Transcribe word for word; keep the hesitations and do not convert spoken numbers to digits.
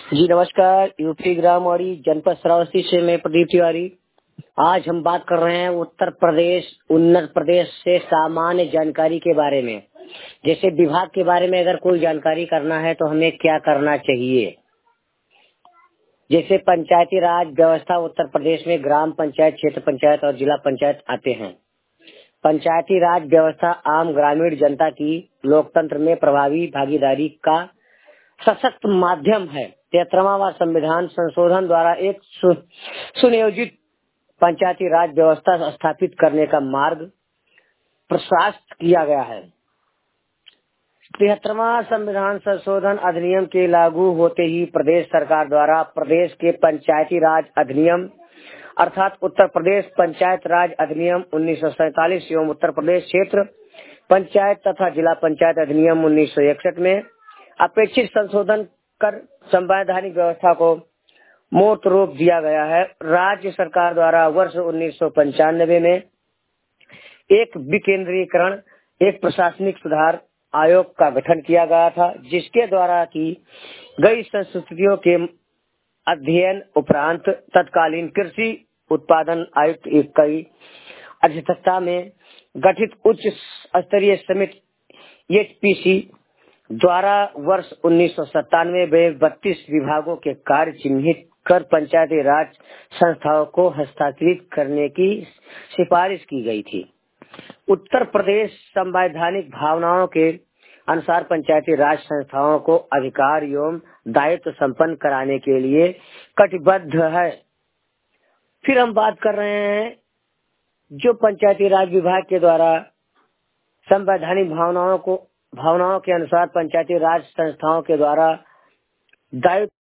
जी नमस्कार। यूपी ग्रामवाड़ी जनपद श्रावस्ती से मैं प्रदीप तिवारी। आज हम बात कर रहे हैं उत्तर प्रदेश उन्नत प्रदेश से सामान्य जानकारी के बारे में। जैसे विभाग के बारे में अगर कोई जानकारी करना है तो हमें क्या करना चाहिए। जैसे पंचायती राज व्यवस्था उत्तर प्रदेश में ग्राम पंचायत, क्षेत्र पंचायत और जिला पंचायत आते हैं। पंचायती राज व्यवस्था आम ग्रामीण जनता की लोकतंत्र में प्रभावी भागीदारी का सशक्त माध्यम है। तिहत्तरवां संविधान संशोधन द्वारा एक सु, सुनियोजित पंचायती राज व्यवस्था स्थापित करने का मार्ग प्रशस्त किया गया है। तिहत्तरवां संविधान संशोधन अधिनियम के लागू होते ही प्रदेश सरकार द्वारा प्रदेश के पंचायती राज अधिनियम अर्थात उत्तर प्रदेश पंचायत राज अधिनियम उन्नीस सौ सैतालीस एवं उत्तर प्रदेश क्षेत्र पंचायत तथा जिला पंचायत अधिनियम उन्नीस सौ इकसठ में अपेक्षित संशोधन कर संवैधानिक व्यवस्था को मूर्त रूप दिया गया है। राज्य सरकार द्वारा वर्ष उन्नीस सौ पंचानवे में एक विकेंद्रीकरण एक प्रशासनिक सुधार आयोग का गठन किया गया था, जिसके द्वारा की गई संस्कृतियों के अध्ययन उपरांत तत्कालीन कृषि उत्पादन आयुक्त की अध्यक्षता में गठित उच्च स्तरीय समिति एच पी सी द्वारा वर्ष उन्नीस सौ सत्तानवे में बत्तीस विभागों के कार्य चिन्हित कर पंचायती राज संस्थाओं को हस्तांतरित करने की सिफारिश की गई थी। उत्तर प्रदेश संवैधानिक भावनाओं के अनुसार पंचायती राज संस्थाओं को अधिकार एवं दायित्व संपन्न कराने के लिए कटिबद्ध है। फिर हम बात कर रहे हैं जो पंचायती राज विभाग के द्वारा संवैधानिक भावनाओं को भावनाओं के अनुसार पंचायती राज संस्थाओं के द्वारा दायित्व